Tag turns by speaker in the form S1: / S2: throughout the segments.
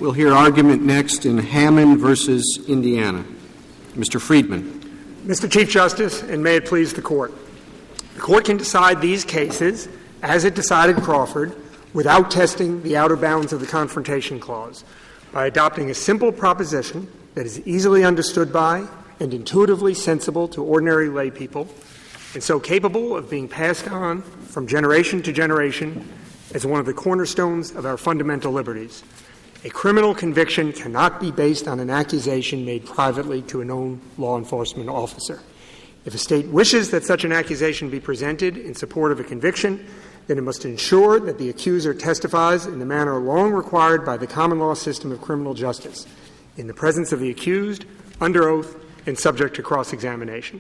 S1: We'll hear argument next in Hammond versus Indiana. Mr. Friedman.
S2: Mr. Chief Justice, and may it please the Court. The Court can decide these cases, as it decided Crawford, without testing the outer bounds of the Confrontation Clause, by adopting a simple proposition that is easily understood by and intuitively sensible to ordinary lay people, and so capable of being passed on from generation to generation as one of the cornerstones of our fundamental liberties. A criminal conviction cannot be based on an accusation made privately to a known law enforcement officer. If a state wishes that such an accusation be presented in support of a conviction, then it must ensure that the accuser testifies in the manner long required by the common law system of criminal justice, in the presence of the accused, under oath, and subject to cross-examination.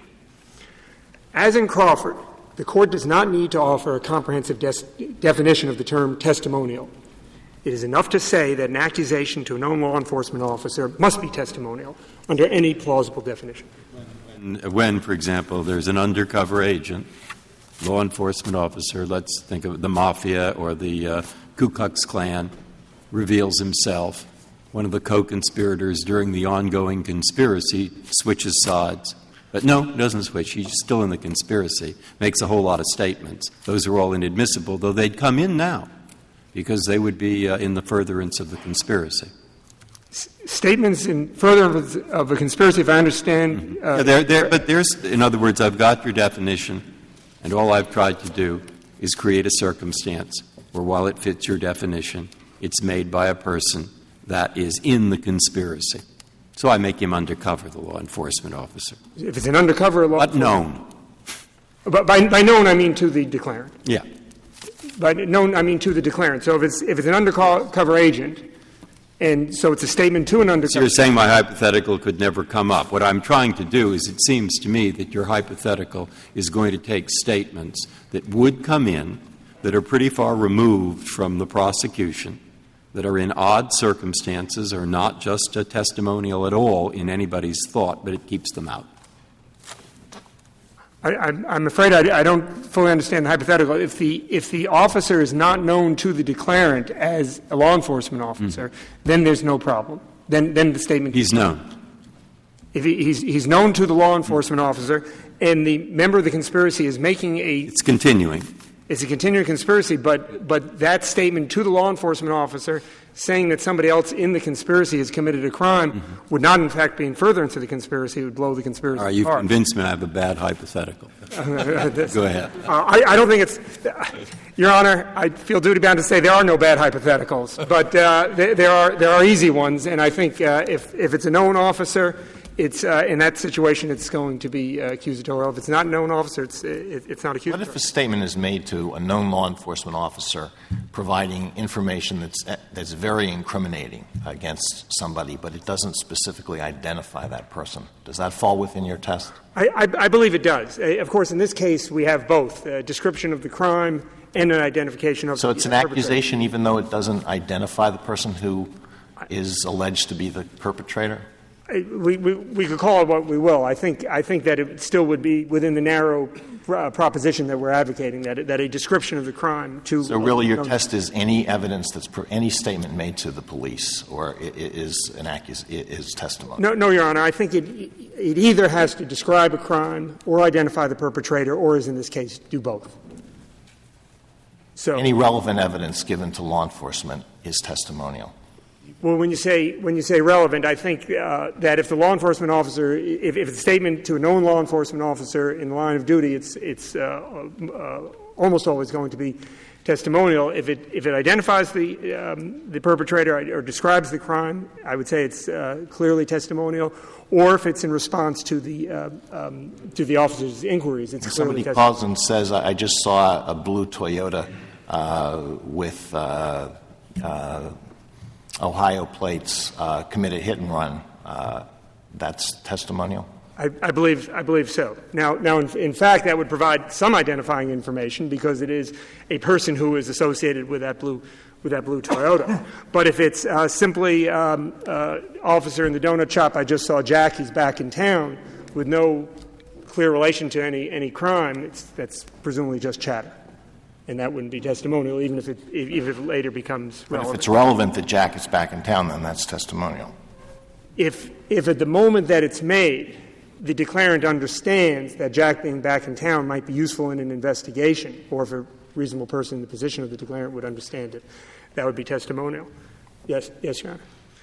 S2: As in Crawford, the Court does not need to offer a comprehensive definition of the term testimonial. It is enough to say that an accusation to a known law enforcement officer must be testimonial under any plausible definition.
S3: When, for example, there's an undercover agent, law enforcement officer, let's think of the Mafia or the Ku Klux Klan, reveals himself, one of the co-conspirators during the ongoing conspiracy switches sides. But no, doesn't switch. He's still in the conspiracy, makes a whole lot of statements. Those are all inadmissible, though they'd come in now, because they would be in the furtherance of the conspiracy.
S2: Statements in furtherance of a conspiracy, if I understand.
S3: But there's, in other words, I've got your definition, and all I've tried to do is create a circumstance where, while it fits your definition, it's made by a person that is in the conspiracy. So I make him undercover, the law enforcement officer.
S2: If it's an undercover law
S3: but known.
S2: But by known, I mean to the declarant.
S3: Yeah.
S2: By known, I mean to the declarant. So if it's an undercover agent, and so it's a statement to an undercover.
S3: So you're saying my hypothetical could never come up. What I'm trying to do is, it seems to me that your hypothetical is going to take statements that would come in that are pretty far removed from the prosecution, that are in odd circumstances, are not just a testimonial at all in anybody's thought, but it keeps them out.
S2: I'm afraid I don't fully understand the hypothetical. If the officer is not known to the declarant as a law enforcement officer, then there's no problem. Then the statement.
S3: He's known.
S2: If he's known to the law enforcement officer, and the member of the conspiracy is making
S3: It's continuing.
S2: It's a continuing conspiracy, but that statement to the law enforcement officer saying that somebody else in the conspiracy has committed a crime would not, in fact, be in furtherance of the conspiracy. It would blow the conspiracy apart.
S3: You've convinced me I have a bad hypothetical. Go ahead.
S2: I don't think it's — Your Honor, I feel duty-bound to say there are no bad hypotheticals, but there are easy ones, and I think if it's a known officer, it's in that situation it's going to be accusatorial. If it's not a known officer, it's not accusatorial.
S4: What if a statement is made to a known law enforcement officer providing information that's very incriminating against somebody, but it doesn't specifically identify that person? Does that fall within your test?
S2: I believe it does. Of course, in this case, we have both a description of the crime and an identification of the perpetrator. So it's an
S4: accusation even though it doesn't identify the person who is alleged to be the perpetrator?
S2: We could call it what we will. I think that it still would be within the narrow proposition that we're advocating, that a description of the crime to.
S4: So really, your test is any evidence any statement made to the police, or is testimony.
S2: No, Your Honor. I think it either has to describe a crime or identify the perpetrator, or, as in this case, do both. So
S4: any relevant evidence given to law enforcement is testimonial.
S2: Well, when you say relevant, I think that if the law enforcement officer, if it's a statement to a known law enforcement officer in the line of duty, it's almost always going to be testimonial. If it identifies the perpetrator or describes the crime, I would say it's clearly testimonial. Or if it's in response to the officer's inquiries, it's clearly testimonial.
S4: Somebody calls and says, "I just saw a blue Toyota with." Ohio plates commit a hit and run. That's testimonial?
S2: I believe so. Now, in fact, that would provide some identifying information because it is a person who is associated with that blue Toyota. But if it's simply officer in the donut shop, I just saw Jack, he's back in town, with no clear relation to any crime, that's presumably just chatter. and that wouldn't be testimonial, even if it later becomes relevant.
S4: But if it's relevant that Jack is back in town, then that's testimonial.
S2: If at the moment that it's made, the declarant understands that Jack being back in town might be useful in an investigation, or if a reasonable person in the position of the declarant would understand it, that would be testimonial. Yes, Your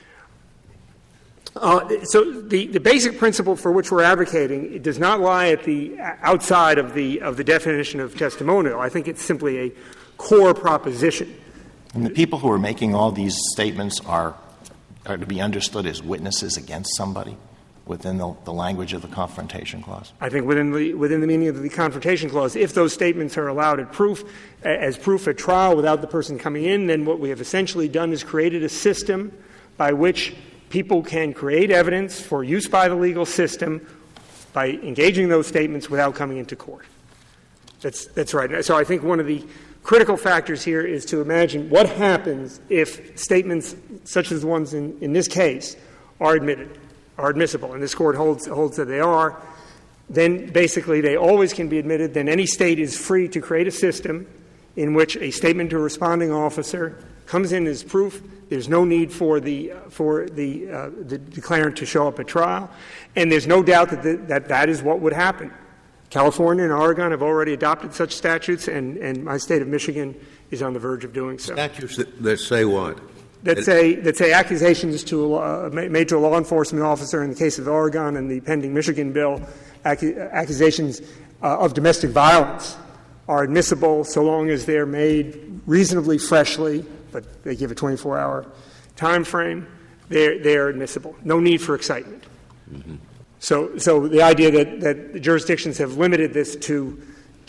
S2: Honor. So the basic principle for which we're advocating, it does not lie at the outside of the definition of testimonial. I think it's simply a core proposition.
S4: And the people who are making all these statements are to be understood as witnesses against somebody within the language of the Confrontation Clause?
S2: I think within the meaning of the Confrontation Clause, if those statements are allowed as proof at trial without the person coming in, then what we have essentially done is created a system by which people can create evidence for use by the legal system by engaging those statements without coming into court. That's right. So I think one of the critical factors here is to imagine what happens if statements such as the ones in this case are admissible, and this Court holds that they are. Then basically they always can be admitted. Then any state is free to create a system in which a statement to a responding officer comes in as proof. There's no need for the declarant to show up at trial, and there's no doubt that is what would happen. California and Oregon have already adopted such statutes, and my state of Michigan is on the verge of doing so.
S5: Statutes that say what?
S2: That say accusations made to a law enforcement officer in the case of Oregon and the pending Michigan bill, accusations of domestic violence are admissible so long as they're made reasonably freshly, but they give a 24-hour time frame. They're admissible. No need for excitement. Mm-hmm. So the idea that the jurisdictions have limited this to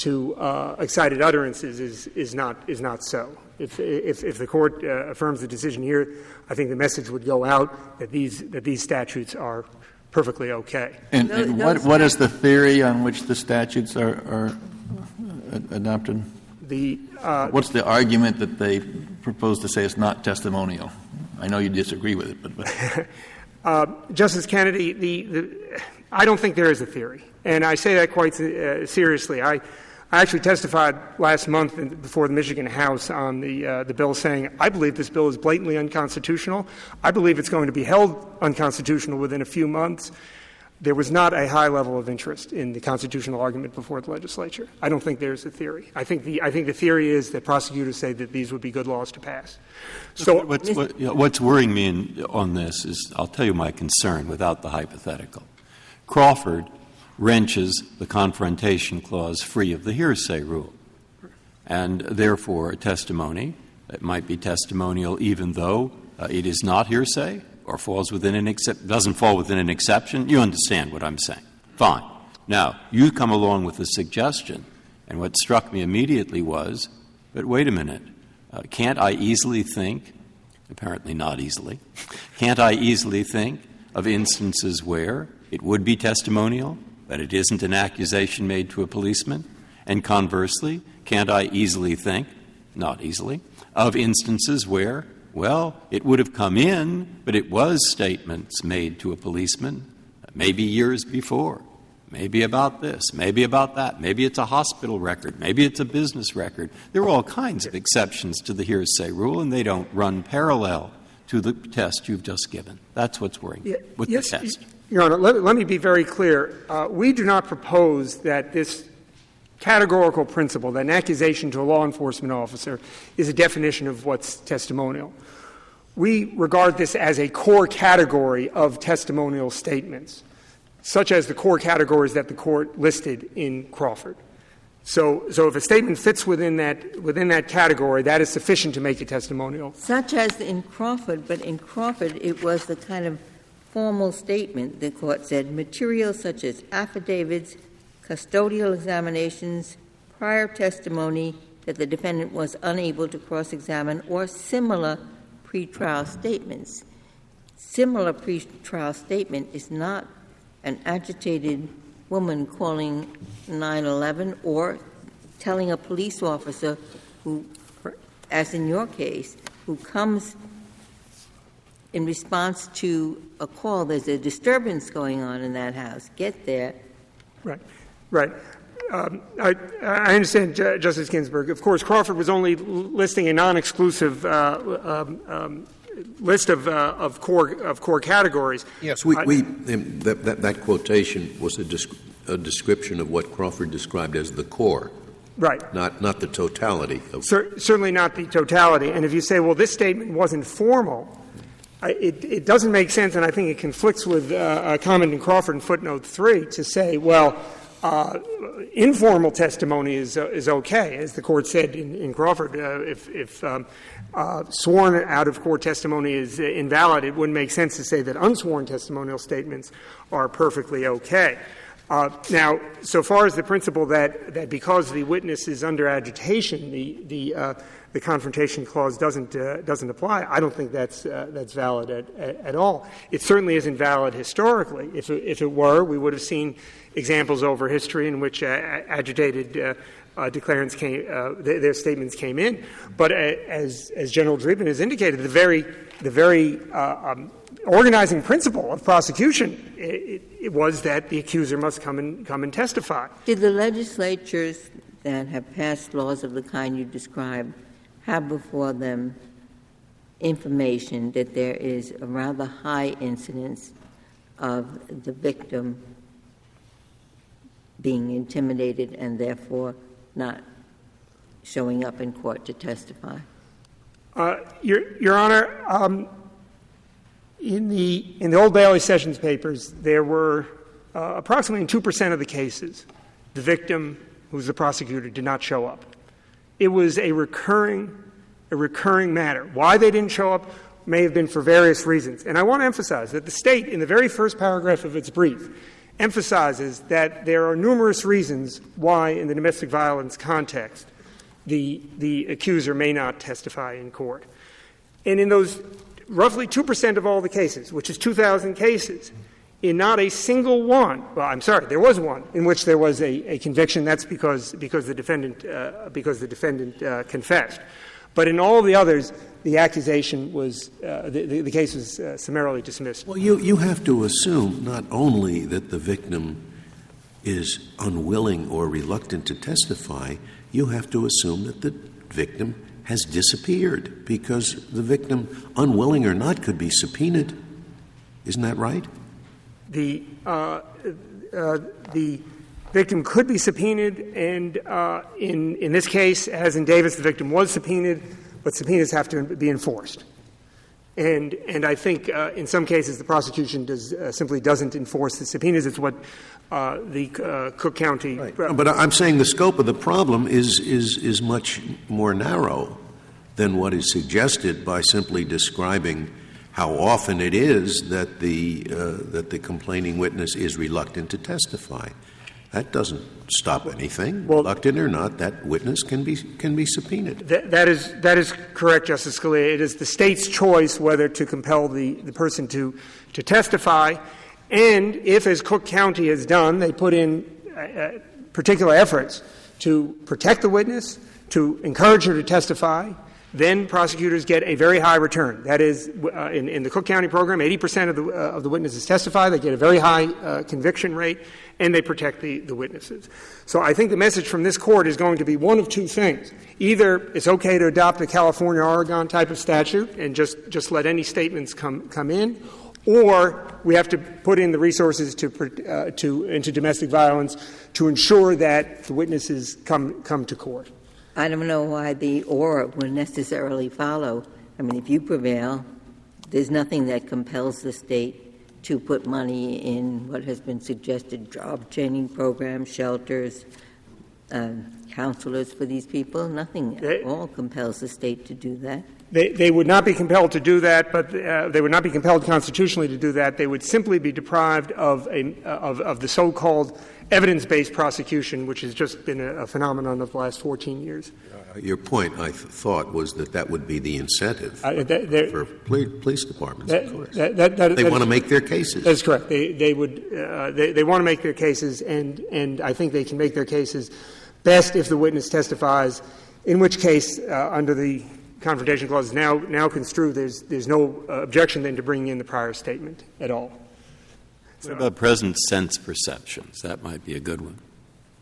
S2: excited utterances is not so. If the Court affirms the decision here, I think the message would go out that these statutes are perfectly okay.
S6: And what is the theory on which the statutes are adopted? What's the argument that they propose to say it's not testimonial? I know you disagree with it, but
S2: Justice Kennedy, I don't think there is a theory, and I say that quite seriously. I actually testified last month before the Michigan House on the bill saying, I believe this bill is blatantly unconstitutional. I believe it's going to be held unconstitutional within a few months. There was not a high level of interest in the constitutional argument before the legislature. I don't think there's a theory. I think the theory is that prosecutors say that these would be good laws to pass. So
S3: what's worrying me on this is, I'll tell you my concern without the hypothetical. Crawford wrenches the Confrontation Clause free of the hearsay rule, and therefore a testimony that might be testimonial even though it is not hearsay or doesn't fall within an exception. You understand what I'm saying. Fine. Now, you come along with a suggestion, and what struck me immediately was, but wait a minute, can't I easily think, apparently not easily, can't I easily think of instances where it would be testimonial, but it isn't an accusation made to a policeman? And conversely, can't I easily think, not easily, of instances where, well, it would have come in, but it was statements made to a policeman, maybe years before, maybe about this, maybe about that, maybe it's a hospital record, maybe it's a business record. There are all kinds of exceptions to the hearsay rule, and they don't run parallel to the test you've just given. That's what's worrying with the test.
S2: Your Honor, let me be very clear. We do not propose that this categorical principle, that an accusation to a law enforcement officer is a definition of what's testimonial. We regard this as a core category of testimonial statements, such as the core categories that the Court listed in Crawford. So if a statement fits within that category, that is sufficient to make it testimonial.
S7: Such as in Crawford, but in Crawford it was the kind of formal statement. The Court said materials such as affidavits, custodial examinations, prior testimony that the defendant was unable to cross-examine, or similar pretrial statements. Similar pretrial statement is not an agitated woman calling 911 or telling a police officer who, as in your case, who comes in response to a call, there's a disturbance going on in that house. Get there.
S2: Right. I understand, Justice Ginsburg. Of course, Crawford was only listing a non-exclusive list of core categories.
S5: Yes, that quotation was a description of what Crawford described as the core.
S2: Right.
S5: Not the totality.
S2: Certainly not the totality. And if you say, well, this statement wasn't formal, it doesn't make sense, and I think it conflicts with a comment in Crawford in footnote 3 to say, well, informal testimony is okay, as the Court said in Crawford. If sworn out-of-court testimony is invalid, it wouldn't make sense to say that unsworn testimonial statements are perfectly okay. Now, so far as the principle that because the witness is under agitation, the confrontation clause doesn't apply, I don't think that's valid at all. It certainly isn't valid historically. If it were, we would have seen examples over history in which agitated declarants their statements came in. But as General Dreeben has indicated, the very organizing principle of prosecution it was that the accuser must come and testify.
S7: Did the legislatures that have passed laws of the kind you described have before them information that there is a rather high incidence of the victim being intimidated and therefore not showing up in court to testify?
S2: Your Honor, in the Old Bailey Sessions papers, there were approximately in 2% of the cases, the victim, who was the prosecutor, did not show up. It was a recurring matter. Why they didn't show up may have been for various reasons. And I want to emphasize that the State, in the very first paragraph of its brief, emphasizes that there are numerous reasons why, in the domestic violence context, the accuser may not testify in court. And in those roughly 2% of all the cases, which is 2,000 cases, in not a single one — well, I'm sorry, there was one in which there was a conviction. That's because the defendant confessed. But in all the others, the accusation was the case was summarily dismissed.
S5: Well, you have to assume not only that the victim is unwilling or reluctant to testify, you have to assume that the victim has disappeared, because the victim, unwilling or not, could be subpoenaed. Isn't that right?
S2: The victim could be subpoenaed, and in this case, as in Davis, the victim was subpoenaed, but subpoenas have to be enforced. And I think in some cases the prosecution simply doesn't enforce the subpoenas. It's what the Cook County.
S5: Right. But I'm saying the scope of the problem is much more narrow than what is suggested by simply describing how often it is that the complaining witness is reluctant to testify. That doesn't stop anything. Well, reluctant or not, that witness can be subpoenaed.
S2: That is correct, Justice Scalia. It is the State's choice whether to compel the person to testify. And if, as Cook County has done, they put in particular efforts to protect the witness, to encourage her to testify, then prosecutors get a very high return. That is, in the Cook County program, 80% of the witnesses testify. They get a very high conviction rate, and they protect the witnesses. So I think the message from this Court is going to be one of two things. Either it's okay to adopt the California-Oregon type of statute and just let any statements come in, or we have to put in the resources into domestic violence to ensure that the witnesses come to court.
S7: I don't know why the or will necessarily follow. I mean, if you prevail, there's nothing that compels the State to put money in what has been suggested, job training programs, shelters, counselors for these people. Nothing at all compels the State to do that.
S2: They would not be compelled to do that, but they would not be compelled constitutionally to do that. They would simply be deprived of the so-called evidence-based prosecution, which has just been a phenomenon of the last 14 years.
S5: Your point, I thought, was that would be the incentive for police departments, of course. They want to make their cases.
S2: That's correct. They want to make their cases, and I think they can make their cases best if the witness testifies, in which case, under the Confrontation Clause is now construed, there's no objection then to bringing in the prior statement at all.
S3: What about present sense perceptions? That might be a good one.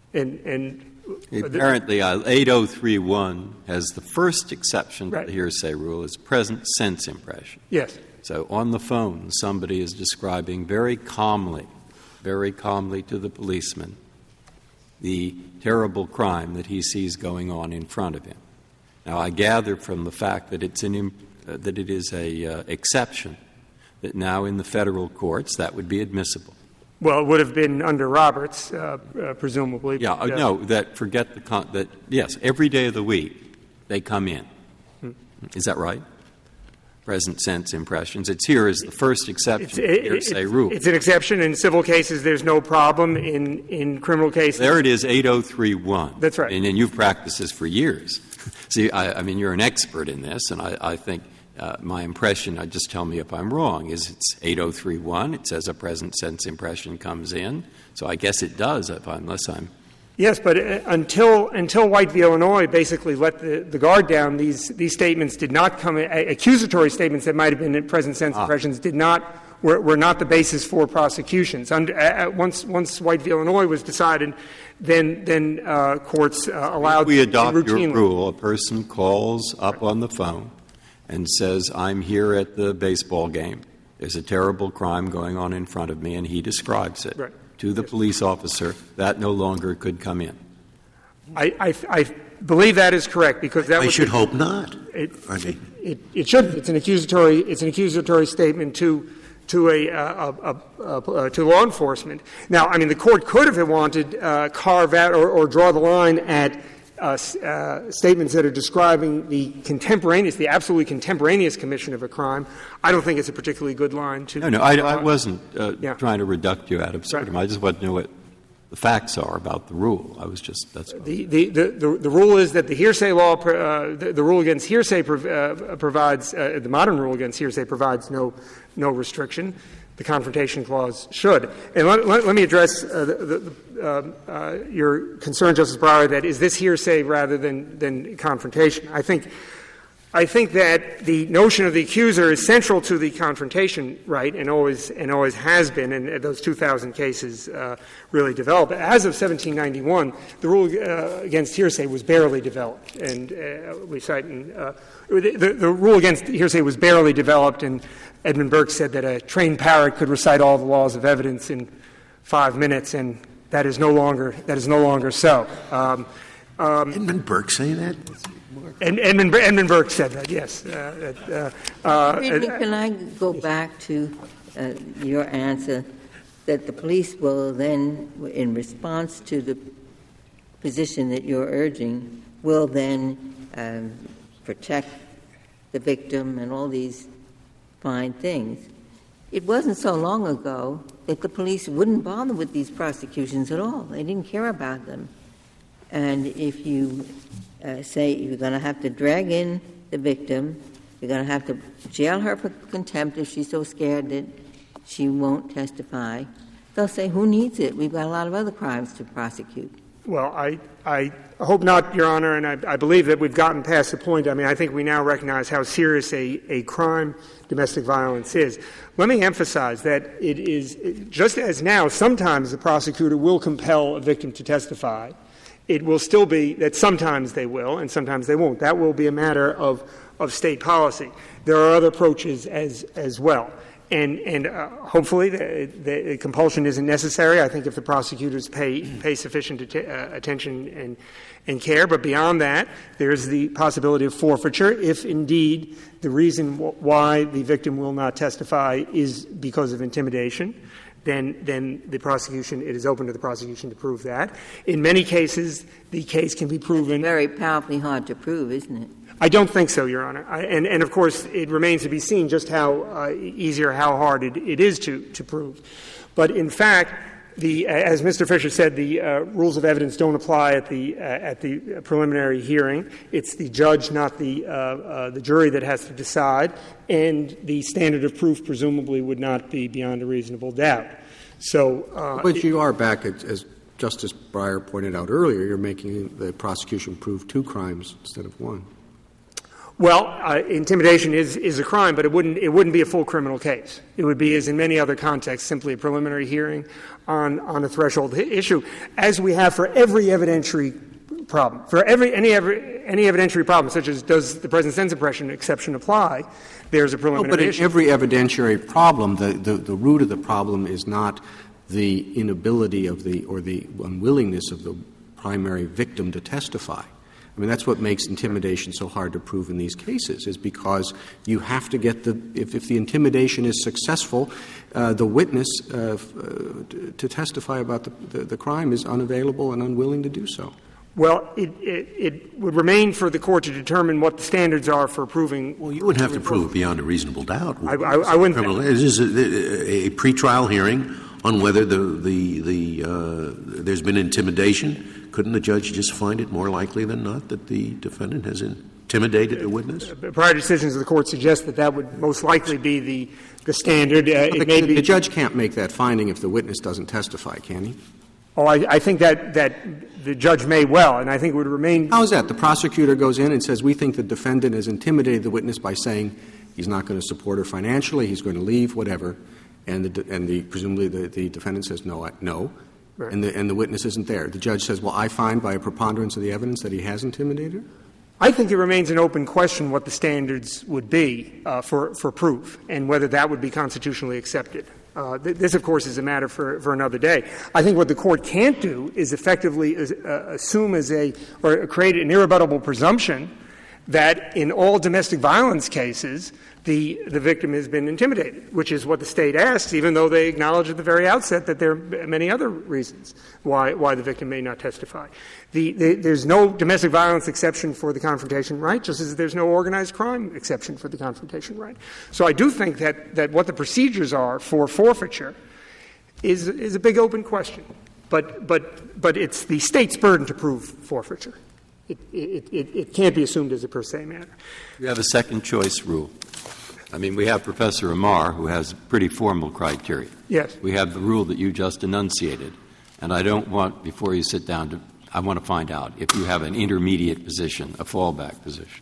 S2: And
S3: apparently, 8031 has the first exception to the hearsay rule is present sense impression.
S2: Yes.
S3: So on the phone, somebody is describing very calmly to the policeman the terrible crime that he sees going on in front of him. Now, I gather from the fact that that it is a exception that now in the federal courts that would be admissible.
S2: Well, it would have been under Roberts, presumably.
S3: Yeah,
S2: but,
S3: no, that yes, every day of the week they come in. Is that right? Present sense impressions. It's here as the first exception to the hearsay rule.
S2: It's an exception. In civil cases, there's no problem. In criminal cases.
S3: There it is, 8031.
S2: That's right.
S3: And you've practiced this for years. See, I mean, you're an expert in this, and I think my impression, just tell me if I'm wrong, is it's 8031. It says a present sense impression comes in. So I guess it does, unless I'm...
S2: Yes, but until White v. Illinois basically let the guard down, these statements did not come in, accusatory statements that might have been in present sense impressions were not the basis for prosecutions. Once White v. Illinois was decided, then courts allowed. If
S3: we adopt
S2: routinely.
S3: Your rule, a person calls up on the phone and says, "I'm here at the baseball game. There's a terrible crime going on in front of me," and he describes it.
S2: Right.
S3: To the police officer, that no longer could come in.
S2: I believe that is correct because that
S5: I should hope not.
S2: It should. It's an accusatory statement to law enforcement. Now, I mean, the court could have wanted carve out or draw the line at statements that are describing the absolutely contemporaneous commission of a crime. I don't think it's a particularly good line to.
S3: No, I wasn't trying to reduct you ad absurdum. Right. I just want to know what the facts are about the rule. I was just that's
S2: the rule is that the hearsay law, the rule against hearsay provides the modern rule against hearsay provides no restriction. The Confrontation Clause should. And let me address your concern, Justice Breyer, that is this hearsay rather than confrontation. I think that the notion of the accuser is central to the confrontation right and always has been, and those 2,000 cases really developed. As of 1791, the rule against hearsay was barely developed, and we cite the rule against hearsay was barely developed, and Edmund Burke said that a trained parrot could recite all the laws of evidence in 5 minutes, and that is no longer so.
S5: Edmund Burke say that?
S2: And Edmund Burke said that, yes.
S7: Can I go back to your answer that the police will then, in response to the position that you're urging, will then protect the victim and all these fine things? It wasn't so long ago that the police wouldn't bother with these prosecutions at all. They didn't care about them. And if you say you're going to have to drag in the victim, you're going to have to jail her for contempt if she's so scared that she won't testify, they'll say, who needs it? We've got a lot of other crimes to prosecute.
S2: Well, I hope not, Your Honor, and I believe that we've gotten past the point. I mean, I think we now recognize how serious a crime domestic violence is. Let me emphasize that it is, just as now, sometimes the prosecutor will compel a victim to testify. It will still be that sometimes they will and sometimes they won't. That will be a matter of state policy. There are other approaches as well. And hopefully the compulsion isn't necessary. I think if the prosecutors pay sufficient attention and care. But beyond that, there's the possibility of forfeiture if indeed the reason why the victim will not testify is because of intimidation. Then the prosecution, it is open to the prosecution to prove that. In many cases, the case can be proven.
S7: Very powerfully hard to prove, isn't it?
S2: I don't think so, Your Honor. And of course, it remains to be seen just how easy or how hard it is to prove. But in fact, as Mr. Fisher said, the rules of evidence don't apply at the preliminary hearing. It's the judge, not the jury, that has to decide, and the standard of proof presumably would not be beyond a reasonable doubt. So,
S1: but you are back, as Justice Breyer pointed out earlier. You're making the prosecution prove 2 crimes instead of 1.
S2: Well, intimidation is a crime, but it wouldn't be a full criminal case. It would be, as in many other contexts, simply a preliminary hearing on a threshold issue, as we have for every evidentiary problem. For any evidentiary problem, such as does the present sense impression exception apply, there's a preliminary issue.
S1: But in every evidentiary problem, the root of the problem is not the inability of or the unwillingness of the primary victim to testify. I mean, that's what makes intimidation so hard to prove in these cases, is because you have to get if the intimidation is successful, the witness to testify about the crime is unavailable and unwilling to do so.
S2: Well, it would remain for the court to determine what the standards are for proving.
S5: Well, you wouldn't have to prove beyond a reasonable doubt.
S2: I wouldn't.
S5: This is a pretrial hearing on whether there's been intimidation. Couldn't the judge just find it more likely than not that the defendant has intimidated the witness?
S2: Prior decisions of the court suggest that would most likely be the standard.
S1: The judge can't make that finding if the witness doesn't testify, can he?
S2: Oh, I think that the judge may well, and I think it would remain.
S1: How is that? The prosecutor goes in and says, we think the defendant has intimidated the witness by saying he's not going to support her financially, he's going to leave, whatever, and presumably the defendant says no. Right. And the witness isn't there. The judge says, well, I find by a preponderance of the evidence that he has intimidated her?
S2: I think it remains an open question what the standards would be for proof and whether that would be constitutionally accepted. This, of course, is a matter for another day. I think what the court can't do is effectively assume or create an irrebuttable presumption that in all domestic violence cases the victim has been intimidated, which is what the state asks, even though they acknowledge at the very outset that there are many other reasons why the victim may not testify. There's no domestic violence exception for the confrontation right, just as there's no organized crime exception for the confrontation right. So I do think that what the procedures are for forfeiture is a big open question. But it's the state's burden to prove forfeiture. It can't be assumed as a per se matter.
S3: You have a second choice rule. I mean, we have Professor Amar, who has pretty formal criteria.
S2: Yes.
S3: We have the rule that you just enunciated. And I don't want, before you sit down, I want to find out if you have an intermediate position, a fallback position.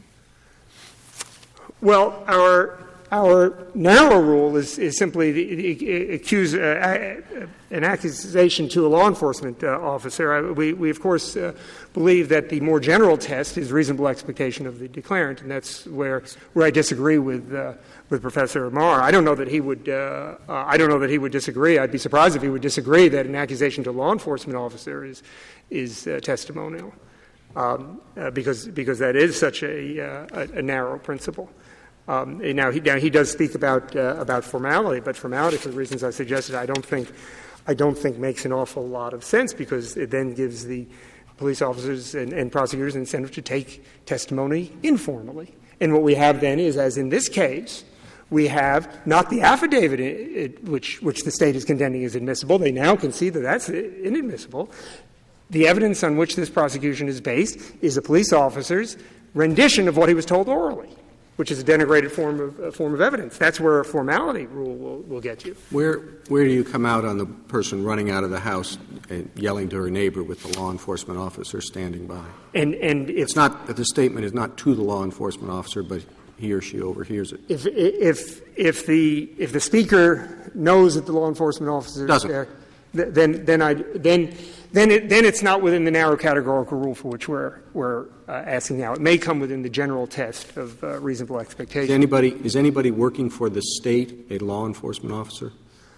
S2: Well, our narrow rule is simply an accusation to a law enforcement officer. We of course, believe that the more general test is reasonable expectation of the declarant, and that's where I disagree with Professor Amar. I don't know that he would disagree. I'd be surprised if he would disagree that an accusation to a law enforcement officer is testimonial, because that is such a narrow principle. Now he does speak about formality, but formality, for the reasons I suggested, I don't think makes an awful lot of sense, because it then gives the police officers and prosecutors an incentive to take testimony informally. And what we have then is, as in this case, we have not the affidavit which the state is contending is admissible. They now concede that that's inadmissible. The evidence on which this prosecution is based is a police officer's rendition of what he was told orally, which is a denigrated form of evidence. That's where a formality rule will get you.
S1: Where do you come out on the person running out of the house and yelling to her neighbor with the law enforcement officer standing by?
S2: And
S1: it's not that the statement is not to the law enforcement officer, but he or she overhears it.
S2: If the speaker knows that the law enforcement officer is there, then it's not within the narrow categorical rule for which we're asking now. It may come within the general test of reasonable expectation.
S1: Is anybody working for the state a law enforcement officer?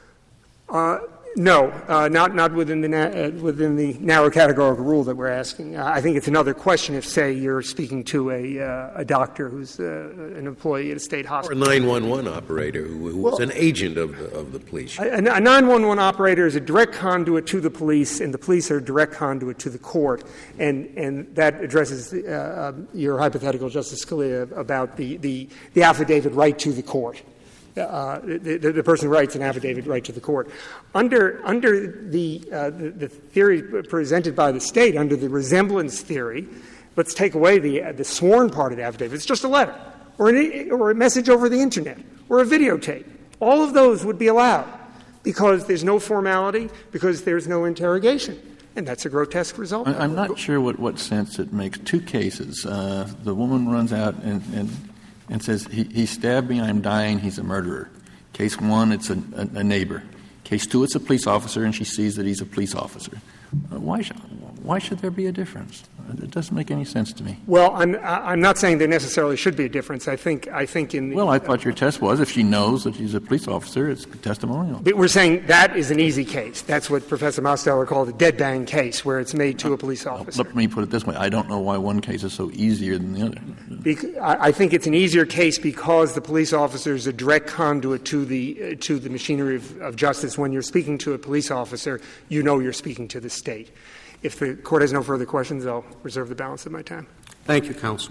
S2: No, not within the narrow categorical rule that we're asking. I think it's another question if, say, you're speaking to a doctor who's an employee at a state hospital.
S5: Or a 911 operator who's an agent of the police.
S2: A 911 operator is a direct conduit to the police, and the police are a direct conduit to the court. And that addresses your hypothetical, Justice Scalia, about the affidavit right to the court. The person writes an affidavit right to the court. Under the theory presented by the state, under the resemblance theory, let's take away the sworn part of the affidavit. It's just a letter or a message over the Internet or a videotape. All of those would be allowed because there's no formality, because there's no interrogation. and that's a grotesque result.
S6: I'm not sure what sense it makes. Two cases. The woman runs out and says, he stabbed me, I'm dying, he's a murderer. Case one, it's a neighbor. Case two, it's a police officer, and she sees that he's a police officer. Why should there be a difference? It doesn't make any sense to me.
S2: Well, I'm not saying there necessarily should be a difference. I think in the,
S6: well, I thought your test was if she knows that she's a police officer, it's testimonial.
S2: But we're saying that is an easy case. That's what Professor Mosteller called a dead bang case, where it's made to a police officer.
S6: Let me put it this way: I don't know why one case is so easier than the other.
S2: I think it's an easier case because the police officer is a direct conduit to the machinery of justice. When you're speaking to a police officer, you know you're speaking to the state. If the Court has no further questions, I'll reserve the balance of my time.
S1: Thank you, counsel.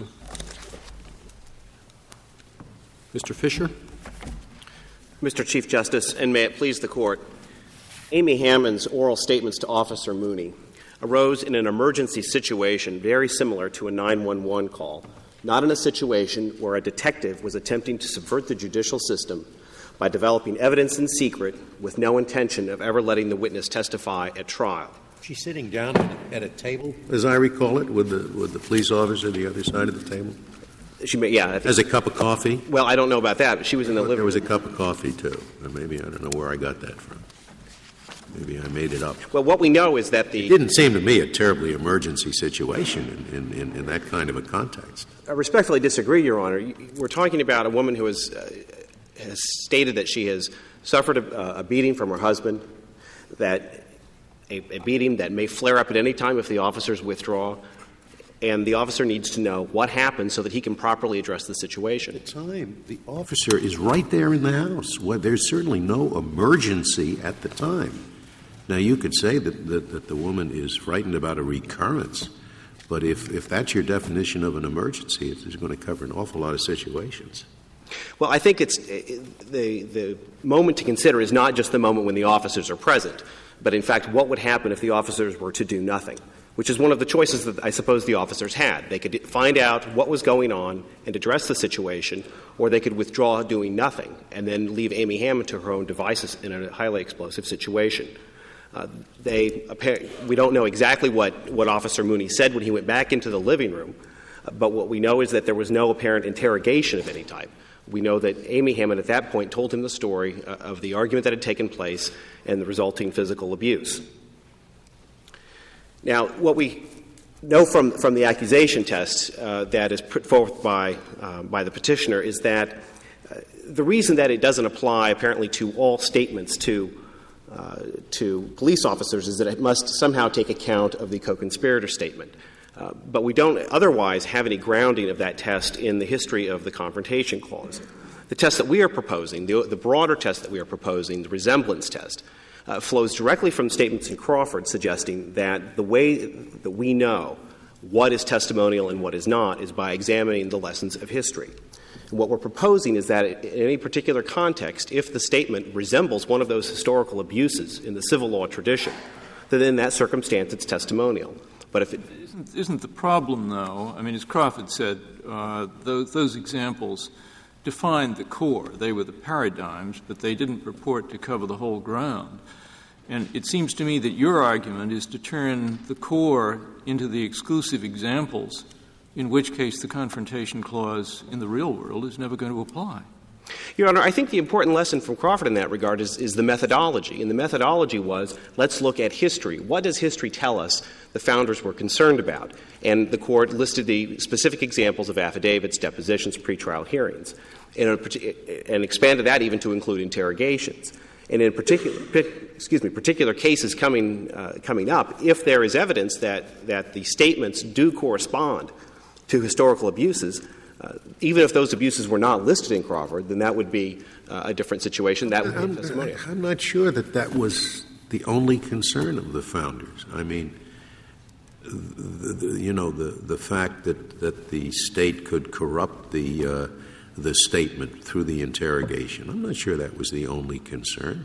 S1: Mr. Fisher.
S8: Mr. Chief Justice, and may it please the Court, Amy Hammond's oral statements to Officer Mooney arose in an emergency situation very similar to a 911 call, not in a situation where a detective was attempting to subvert the judicial system by developing evidence in secret with no intention of ever letting the witness testify at trial.
S5: She's sitting down at a table, as I recall it, with the police officer on the other side of the table. As a cup of coffee.
S8: Well, I don't know about that, but she was in the living room.
S5: There was a cup of coffee too. Or maybe I don't know where I got that from. Maybe I made it up.
S8: Well, what we know is that
S5: it didn't seem to me a terribly emergency situation in that kind of a context.
S8: I respectfully disagree, Your Honor. We're talking about a woman who has stated that she has suffered a beating from her husband, that a beating that may flare up at any time if the officers withdraw, and the officer needs to know what happened so that he can properly address the situation.
S5: At the time, the officer is right there in the house. Well, there's certainly no emergency at the time. Now, you could say that the woman is frightened about a recurrence, but if that's your definition of an emergency, it's going to cover an awful lot of situations.
S8: Well, I think it's the moment to consider is not just the moment when the officers are present, but in fact what would happen if the officers were to do nothing, which is one of the choices that I suppose the officers had. They could find out what was going on and address the situation, or they could withdraw doing nothing and then leave Amy Hammond to her own devices in a highly explosive situation. We don't know exactly what Officer Mooney said when he went back into the living room, but what we know is that there was no apparent interrogation of any type. We know that Amy Hammond at that point told him the story of the argument that had taken place and the resulting physical abuse. Now, what we know from the accusation test that is put forth by the petitioner is that the reason that it doesn't apply apparently to all statements to police officers is that it must somehow take account of the co-conspirator statement. But we don't otherwise have any grounding of that test in the history of the Confrontation Clause. The test that we are proposing, the broader test that we are proposing, the resemblance test, flows directly from statements in Crawford suggesting that the way that we know what is testimonial and what is not is by examining the lessons of history. And what we're proposing is that in any particular context, if the statement resembles one of those historical abuses in the civil law tradition, then in that circumstance it's testimonial. But if it
S9: isn't the problem, though, I mean, as Crawford said, those examples defined the core. They were the paradigms, but they didn't purport to cover the whole ground. And it seems to me that your argument is to turn the core into the exclusive examples, in which case the Confrontation Clause in the real world is never going to apply.
S8: Your Honor, I think the important lesson from Crawford in that regard is the methodology. And the methodology was, let's look at history. What does history tell us the founders were concerned about? And the Court listed the specific examples of affidavits, depositions, pretrial hearings, and expanded that even to include interrogations. And in particular cases coming up, if there is evidence that the statements do correspond to historical abuses, even if those abuses were not listed in Crawford, then that would be a different situation. That would be testimonial.
S5: I'm not sure that was the only concern of the founders. I mean, the fact that the state could corrupt the statement through the interrogation, I'm not sure that was the only concern.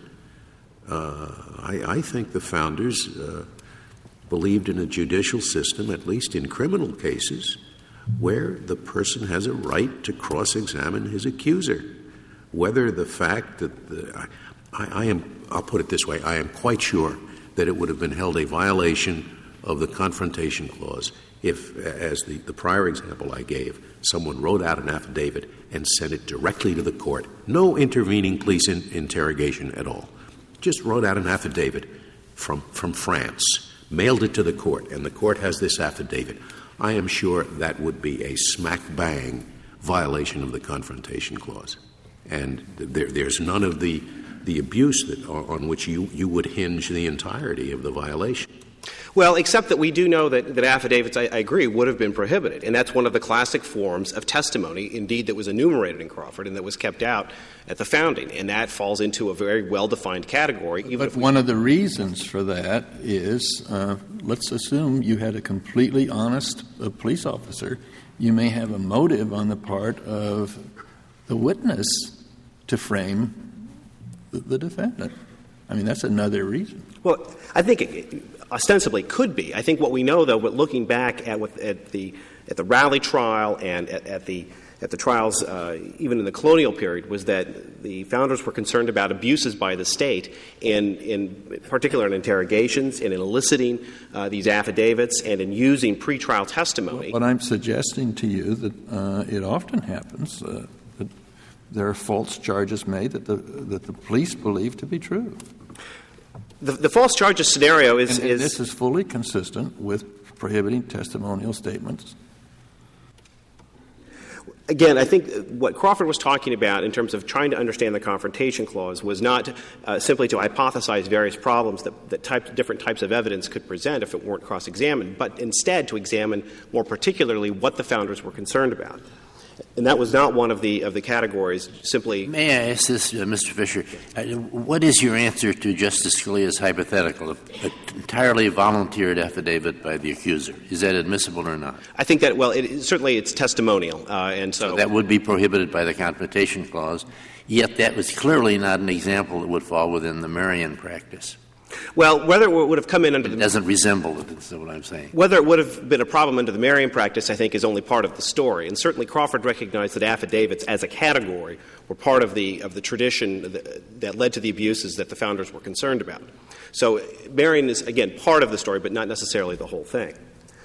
S5: I think the founders believed in a judicial system, at least in criminal cases, where the person has a right to cross-examine his accuser. Whether the fact that I'll put it this way, I am quite sure that it would have been held a violation of the Confrontation Clause if, as the prior example I gave, someone wrote out an affidavit and sent it directly to the court. No intervening police interrogation at all. Just wrote out an affidavit from France, mailed it to the court, and the court has this affidavit. I am sure that would be a smack-bang violation of the Confrontation Clause. And there's none of the abuse on which you would hinge the entirety of the violation.
S8: Well, except that we do know that affidavits, I agree, would have been prohibited. And that's one of the classic forms of testimony, indeed, that was enumerated in Crawford and that was kept out at the founding. And that falls into a very well-defined category.
S6: But one of the reasons for that is, let's assume you had a completely honest police officer. You may have a motive on the part of the witness to frame the defendant. I mean, that's another reason.
S8: Well, I think it ostensibly could be. I think what we know, though, looking back at the Raleigh trial and at the trials, even in the colonial period, was that the founders were concerned about abuses by the state, in particular in interrogations and in eliciting these affidavits and in using pretrial testimony.
S6: But I'm suggesting to you that it often happens that there are false charges made that the police believe to be true.
S8: The false charges scenario is
S6: this is fully consistent with prohibiting testimonial statements.
S8: Again, I think what Crawford was talking about in terms of trying to understand the Confrontation Clause was not simply to hypothesize various problems that different types of evidence could present if it weren't cross-examined, but instead to examine more particularly what the founders were concerned about. And that was not one of the categories simply.
S10: May I ask this, Mr. Fisher? What is your answer to Justice Scalia's hypothetical, an entirely volunteered affidavit by the accuser? Is that admissible or not?
S8: I think that, certainly it's testimonial. And so
S10: that would be prohibited by the Confrontation Clause, yet that was clearly not an example that would fall within the Marion practice.
S8: Well, whether it would have come in under
S10: it doesn't resemble it, is what I'm saying.
S8: Whether it would have been a problem under the Marion practice, I think, is only part of the story. And certainly Crawford recognized that affidavits as a category were part of the tradition that led to the abuses that the founders were concerned about. So Marion is, again, part of the story, but not necessarily the whole thing.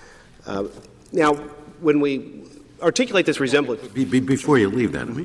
S8: Now, when we articulate this resemblance...
S5: Before you leave that,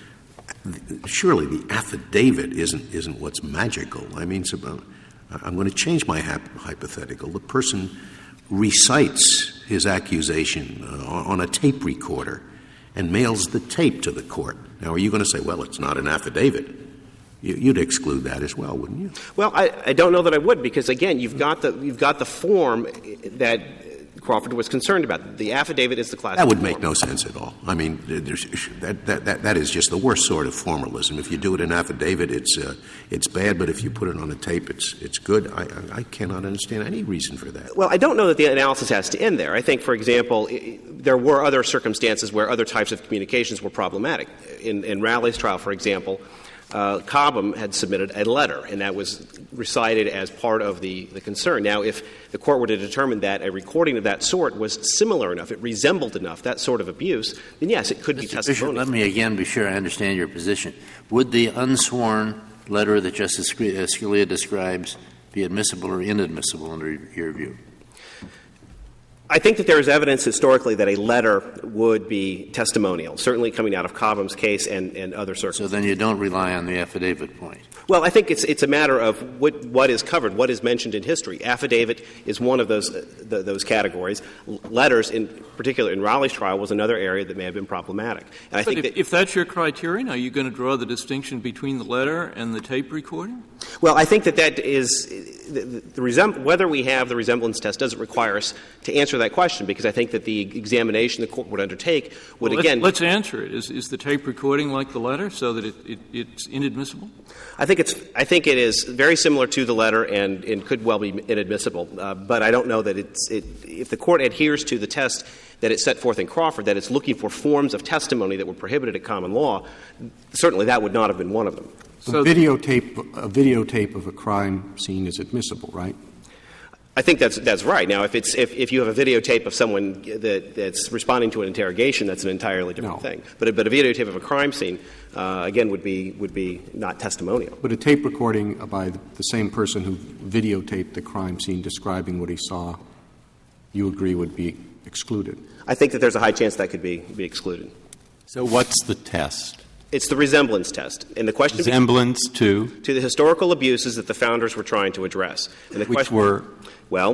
S5: surely the affidavit isn't what's magical. I mean, I'm going to change my hypothetical. The person recites his accusation on a tape recorder and mails the tape to the court. Now, are you going to say, well, it's not an affidavit? You'd exclude that as well, wouldn't you?
S8: Well, I don't know that I would, because again, you've got the form that Crawford was concerned about. The affidavit is the classic.
S5: That would make no sense at all. I mean, that is just the worst sort of formalism. If you do it in affidavit, it's bad, but if you put it on a tape, it's good. I cannot understand any reason for that.
S8: Well, I don't know that the analysis has to end there. I think, for example, there were other circumstances where other types of communications were problematic. In Raleigh's trial, for example, Cobham had submitted a letter, and that was recited as part of the concern. Now, if the court were to determine that a recording of that sort was similar enough, it resembled enough that sort of abuse, then yes, it could be testimonial.
S10: Let me again be sure I understand your position. Would the unsworn letter that Justice Scalia describes be admissible or inadmissible under your view?
S8: I think that there is evidence historically that a letter would be testimonial, certainly coming out of Cobham's case and other circumstances.
S10: So then you don't rely on the affidavit point.
S8: Well, I think it's a matter of what is covered, what is mentioned in history. Affidavit is one of those categories. Letters, in particular in Raleigh's trial, was another area that may have been problematic. And I think
S9: if that's your criterion, are you going to draw the distinction between the letter and the tape recording?
S8: Well, I think that is whether we have the resemblance test doesn't require us to answer that question, because I think that the examination the court would undertake would
S9: let's answer it. Is the tape recording like the letter, so that it's inadmissible?
S8: I think it is very similar to the letter and could well be inadmissible. But I don't know that if the court adheres to the test that it's set forth in Crawford, that it's looking for forms of testimony that were prohibited at common law, certainly that would not have been one of them.
S1: So a videotape of a crime scene is admissible, right?
S8: I think that's right. Now, if you have a videotape of someone that's responding to an interrogation, that's an entirely different thing. But a videotape of a crime scene, again, would be not testimonial.
S1: But a tape recording by the same person who videotaped the crime scene describing what he saw, you agree would be excluded?
S8: I think that there's a high chance that could be excluded.
S3: So what's the test?
S8: It's the resemblance test. And the question
S3: resemblance to
S8: the historical abuses that the founders were trying to address. And
S3: which were?
S8: Well,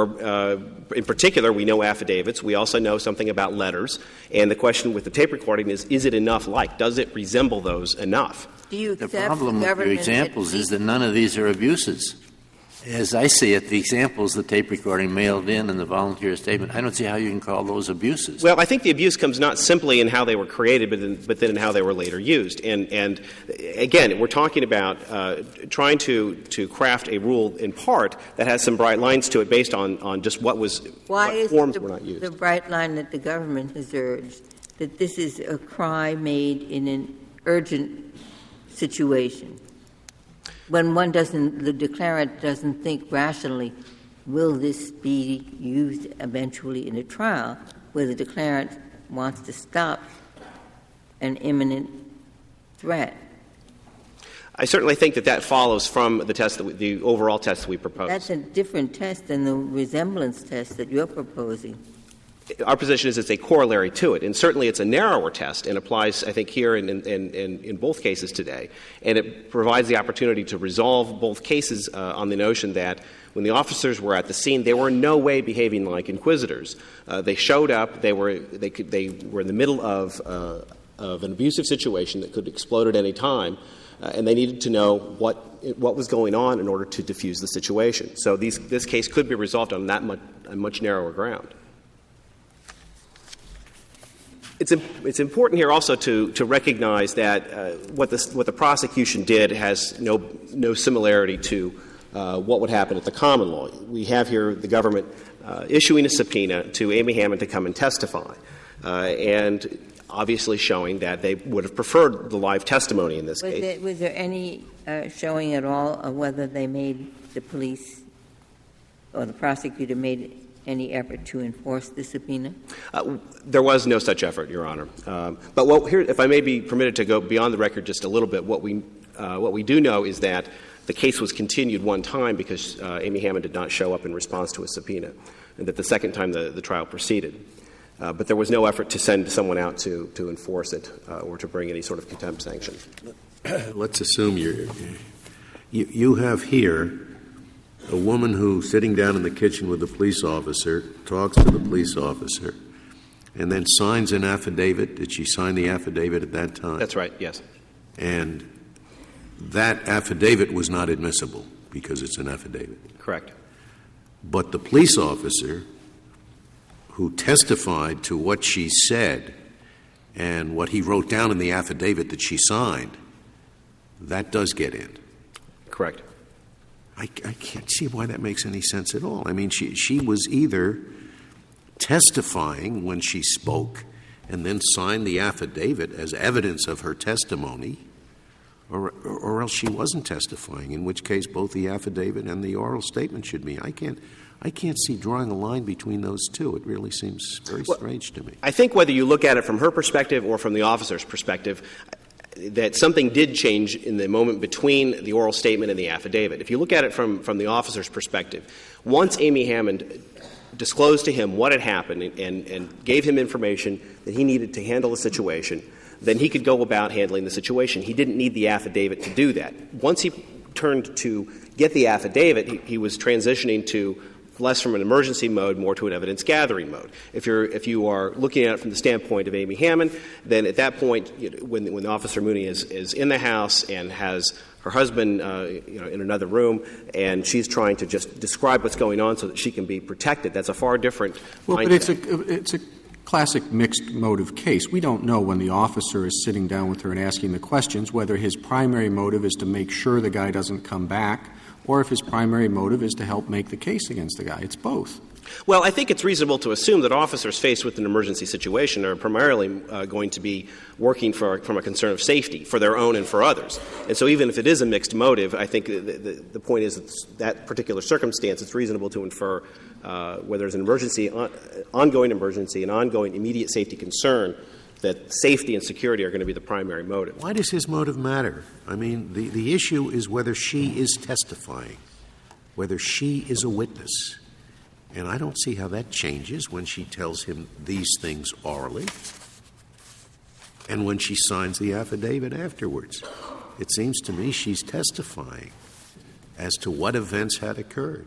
S8: in particular, we know affidavits. We also know something about letters. And the question with the tape recording is it enough like? Does it resemble those enough?
S7: Do you
S10: the problem with your examples is that none of these are abuses. As I see it, the examples the tape recording mailed in and the volunteer statement, I don't see how you can call those abuses.
S8: Well, I think the abuse comes not simply in how they were created, but then in how they were later used. And again, we're talking about trying to craft a rule in part that has some bright lines to it based on just what forms were not used.
S7: The bright line that the government has urged, that this is a crime made in an urgent situation? When the declarant doesn't think rationally, will this be used eventually in a trial, where the declarant wants to stop an imminent threat?
S8: I certainly think that follows from the overall test that we proposed.
S7: That's a different test than the resemblance test that you're proposing.
S8: Our position is it's a corollary to it, and certainly it's a narrower test and applies, I think, here in both cases today. And it provides the opportunity to resolve both cases on the notion that when the officers were at the scene, they were in no way behaving like inquisitors. They showed up. They were in the middle of an abusive situation that could explode at any time, and they needed to know what was going on in order to diffuse the situation. So this case could be resolved on a much narrower ground. It's important here also to recognize that what the prosecution did has no similarity to what would happen at the common law. We have here the government issuing a subpoena to Amy Hammond to come and testify, and obviously showing that they would have preferred the live testimony in this case.
S7: Was there any showing at all of whether they made the police or the prosecutor made any effort to enforce the subpoena?
S8: There was no such effort, Your Honor. But here, if I may be permitted to go beyond the record just a little bit, what we do know is that the case was continued one time because Amy Hammond did not show up in response to a subpoena, and that the second time the trial proceeded. But there was no effort to send someone out to enforce it or to bring any sort of contempt sanction.
S5: Let's assume you have here a woman who, sitting down in the kitchen with a police officer, talks to the police officer, and then signs an affidavit. Did she sign the affidavit at that time?
S8: That's right, yes.
S5: And that affidavit was not admissible because it's an affidavit.
S8: Correct.
S5: But the police officer who testified to what she said and what he wrote down in the affidavit that she signed, that does get in.
S8: Correct.
S5: I can't see why that makes any sense at all. I mean, she was either testifying when she spoke and then signed the affidavit as evidence of her testimony, or else she wasn't testifying, in which case both the affidavit and the oral statement should be. I can't see drawing a line between those two. It really seems very strange to me.
S8: I think whether you look at it from her perspective or from the officer's perspective, that something did change in the moment between the oral statement and the affidavit. If you look at it from the officer's perspective, once Amy Hammond disclosed to him what had happened and gave him information that he needed to handle the situation, then he could go about handling the situation. He didn't need the affidavit to do that. Once he turned to get the affidavit, he was transitioning to less from an emergency mode, more to an evidence-gathering mode. If you are looking at it from the standpoint of Amy Hammond, then at that point, when Officer Mooney is in the house and has her husband in another room, and she's trying to just describe what's going on so that she can be protected, that's a far different mindset.
S1: But it's a classic mixed motive case. We don't know when the officer is sitting down with her and asking the questions whether his primary motive is to make sure the guy doesn't come back, or if his primary motive is to help make the case against the guy. It's both.
S8: Well, I think it's reasonable to assume that officers faced with an emergency situation are primarily going to be working from a concern of safety for their own and for others. And so even if it is a mixed motive, I think the point is that particular circumstance, it's reasonable to infer whether there's an emergency, ongoing emergency, an ongoing immediate safety concern, that safety and security are going to be the primary motive.
S5: Why does his motive matter? I mean, the issue is whether she is testifying, whether she is a witness. And I don't see how that changes when she tells him these things orally and when she signs the affidavit afterwards. It seems to me she's testifying as to what events had occurred.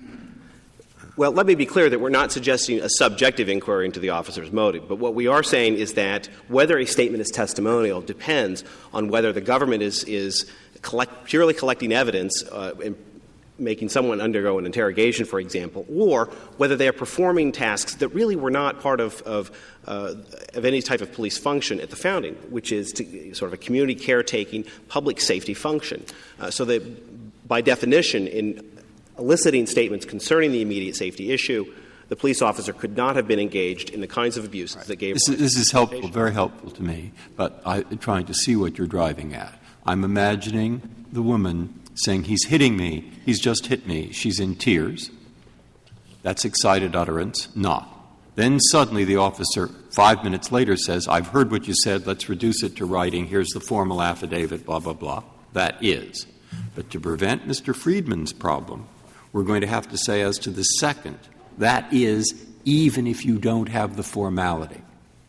S8: Well, let me be clear that we're not suggesting a subjective inquiry into the officer's motive. But what we are saying is that whether a statement is testimonial depends on whether the government is purely collecting evidence and making someone undergo an interrogation, for example, or whether they are performing tasks that really were not part of any type of police function at the founding, which is sort of a community caretaking, public safety function. So that by definition, in eliciting statements concerning the immediate safety issue, the police officer could not have been engaged in the kinds of abuses that gave rise.
S3: This is helpful, very helpful to me, but I'm trying to see what you're driving at. I'm imagining the woman saying, he's hitting me, he's just hit me. She's in tears. That's excited utterance. Not. Then suddenly the officer, 5 minutes later, says, I've heard what you said, let's reduce it to writing, here's the formal affidavit, blah, blah, blah. That is. But to prevent Mr. Friedman's problem, we're going to have to say as to the second, that is, even if you don't have the formality.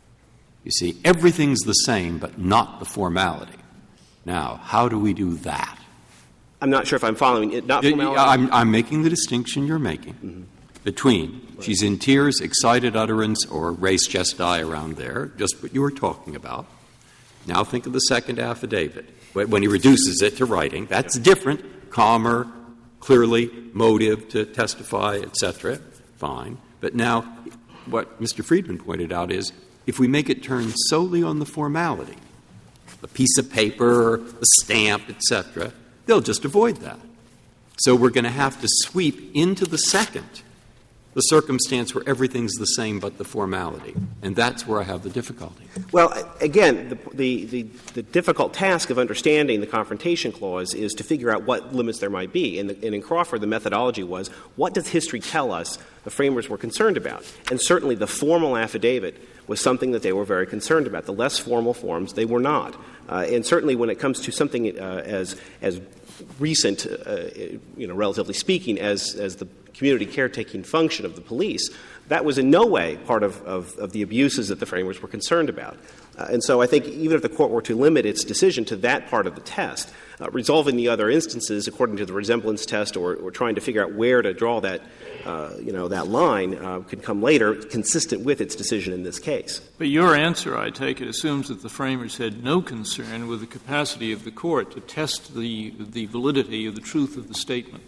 S3: You see, everything's the same, but not the formality. Now, how do we do that?
S8: I'm not sure if I'm following it. Not formality.
S3: I'm making the distinction you're making between she's in tears, excited utterance, or res gestae around there, just what you were talking about. Now think of the second affidavit. When he reduces it to writing, that's different, calmer, clearly motive to testify, etc. Fine. But now what Mr. Friedman pointed out is if we make it turn solely on the formality, the piece of paper, the stamp, etc., they'll just avoid that. So we're going to have to sweep into the second the circumstance where everything's the same but the formality. And that's where I have the difficulty.
S8: Well, again, the difficult task of understanding the Confrontation Clause is to figure out what limits there might be. And in Crawford, the methodology was, what does history tell us the framers were concerned about? And certainly the formal affidavit was something that they were very concerned about. The less formal forms, they were not. And certainly when it comes to something as recent, relatively speaking, as the community caretaking function of the police, that was in no way part of the abuses that the framers were concerned about. And so I think even if the Court were to limit its decision to that part of the test, resolving the other instances according to the resemblance test or trying to figure out where to draw that, that line could come later, consistent with its decision in this case.
S9: But your answer, I take it, assumes that the framers had no concern with the capacity of the Court to test the validity of the truth of the statement.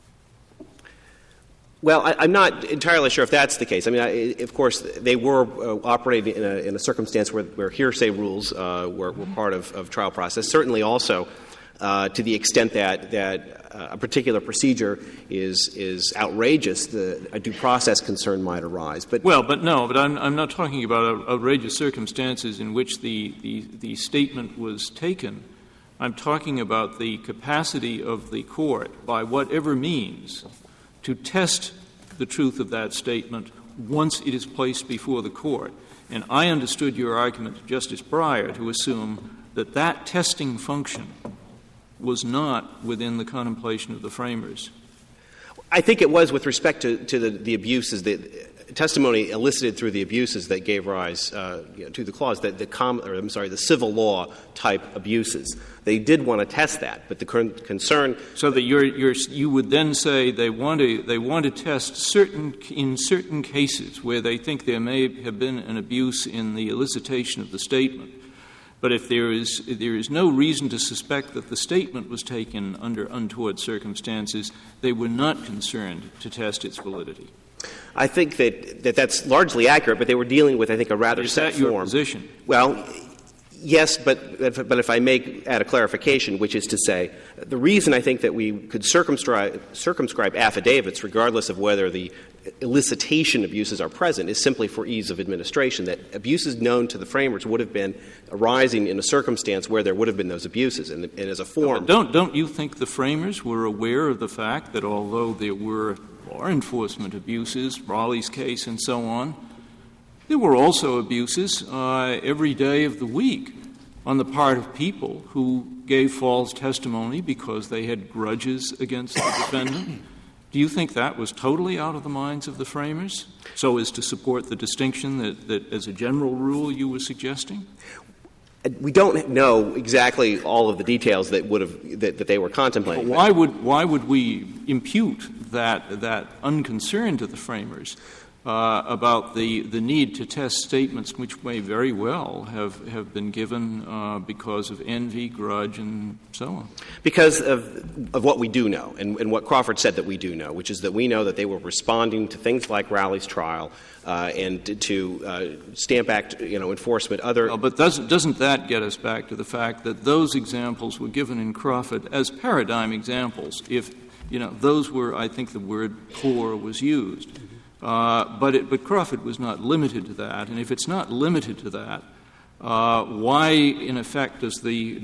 S8: Well, I'm not entirely sure if that's the case. I mean, of course, they were operating in a circumstance where hearsay rules were part of trial process. Certainly also to the extent that a particular procedure is outrageous, a due process concern might arise. But
S9: I'm not talking about outrageous circumstances in which the statement was taken. I'm talking about the capacity of the Court, by whatever means, to test the truth of that statement once it is placed before the Court. And I understood your argument, Justice Breyer, to assume that that testing function was not within the contemplation of the framers.
S8: I think it was with respect to the abuses, the testimony elicited through the abuses that gave rise to the clause, the civil law type abuses. They did want to test that, but the concern.
S9: So that you would then say they want to test in certain cases where they think there may have been an abuse in the elicitation of the statement. But if there is no reason to suspect that the statement was taken under untoward circumstances, they were not concerned to test its validity.
S8: I think that's largely accurate, but they were dealing with, I think, a rather set form.
S9: Is that your position?
S8: Well, yes, but if I may add a clarification, which is to say, the reason I think that we could circumscribe affidavits, regardless of whether the elicitation abuses are present is simply for ease of administration, that abuses known to the framers would have been arising in a circumstance where there would have been those abuses. And as a form.
S9: Don't you think the framers were aware of the fact that although there were law enforcement abuses, Raleigh's case and so on, there were also abuses every day of the week on the part of people who gave false testimony because they had grudges against the defendant? Do you think that was totally out of the minds of the framers, so as to support the distinction that as a general rule, you were suggesting?
S8: We don't know exactly all of the details that would have that they were contemplating.
S9: Why would we impute that unconcern to the framers about the need to test statements which may very well have been given because of envy, grudge, and so on? Because
S8: of what we do know, and what Crawford said that we do know, which is that we know that they were responding to things like Raleigh's trial and to Stamp Act, enforcement.
S9: But doesn't that get us back to the fact that those examples were given in Crawford as paradigm examples? If those were, I think the word "core" was used. But Crawford was not limited to that, and if it's not limited to that, why, in effect, should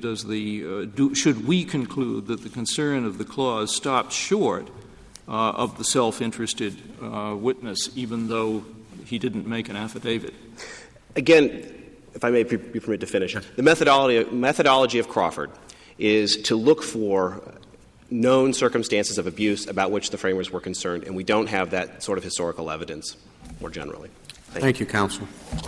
S9: we conclude that the concern of the clause stopped short of the self-interested witness, even though he didn't make an affidavit?
S8: Again, if I may be permitted to finish, the methodology of Crawford is to look for known circumstances of abuse about which the framers were concerned, and we don't have that sort of historical evidence more generally.
S1: Thank you, counsel.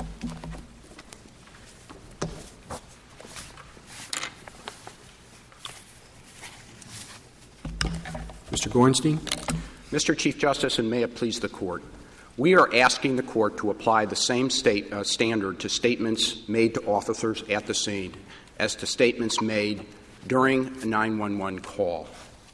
S1: Mr. Gorenstein.
S11: Mr. Chief Justice, and may it please the Court, we are asking the Court to apply the same standard to statements made to officers at the scene as to statements made during a 911 call.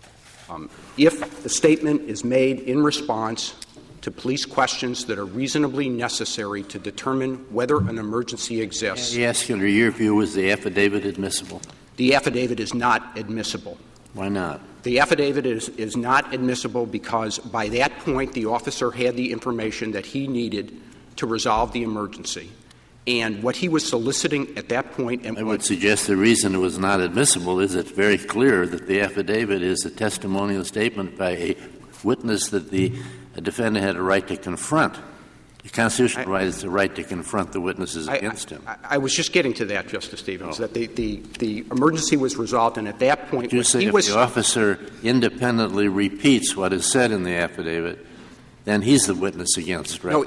S11: If the statement is made in response to police questions that are reasonably necessary to determine whether an emergency exists.
S10: Yes, under your view, is the affidavit admissible?
S11: The affidavit is not admissible.
S10: Why not?
S11: The affidavit is not admissible because by that point the officer had the information that he needed to resolve the emergency. And what he was soliciting at that point...
S10: I would suggest the reason it was not admissible is it's very clear that the affidavit is a testimonial statement by a witness that the defendant had a right to confront. The constitutional right is the right to confront the witnesses against him.
S11: I was just getting to that, Justice Stevens, that the emergency was resolved, and at that point...
S10: If the officer independently repeats what is said in the affidavit, then he's the witness against, right?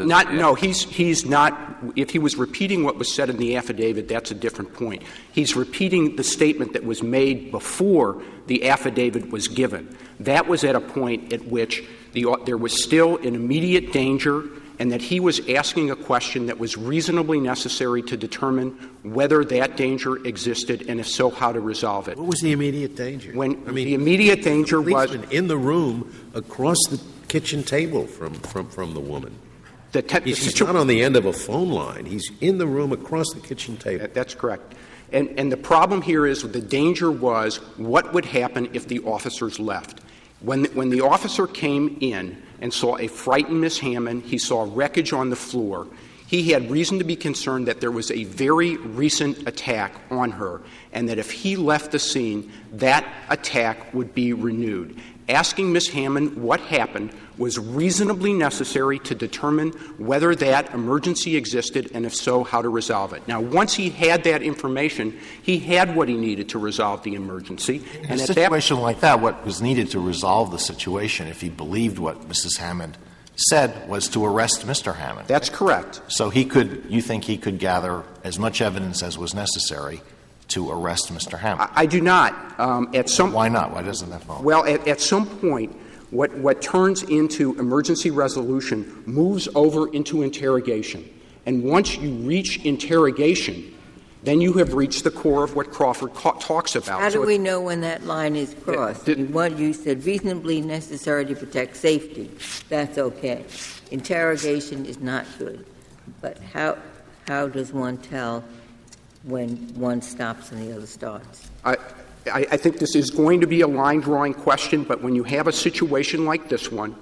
S11: He's not. If he was repeating what was said in the affidavit, that's a different point. He's repeating the statement that was made before the affidavit was given. That was at a point at which there was still an immediate danger, and that he was asking a question that was reasonably necessary to determine whether that danger existed, and if so, how to resolve it.
S5: What was the immediate danger?
S11: The immediate danger was
S5: in the room across the kitchen table from the woman. He's not on the end of a phone line. He's in the room across the kitchen table.
S11: That's correct. And the problem here is the danger was what would happen if the officers left. When the officer came in and saw a frightened Miss Hammond, he saw wreckage on the floor, he had reason to be concerned that there was a very recent attack on her, and that if he left the scene, that attack would be renewed. Asking Miss Hammond what happened was reasonably necessary to determine whether that emergency existed, and if so, how to resolve it. Now, once he had that information, he had what he needed to resolve the emergency.
S4: In a situation like that, what was needed to resolve the situation, if he believed what Mrs. Hammond said, was to arrest Mr. Hammond.
S11: That's correct.
S4: So you think he could gather as much evidence as was necessary to arrest Mr. Hammond?
S11: I do not.
S4: Why not? Why doesn't that follow?
S11: Well, at some point, what turns into emergency resolution moves over into interrogation. And once you reach interrogation, then you have reached the core of what Crawford talks about.
S7: How do we know when that line is crossed? What you said, reasonably necessary to protect safety. That's okay. Interrogation is not good. But how does one tell when one stops and the other starts?
S11: I think this is going to be a line-drawing question, but when you have a situation like this one,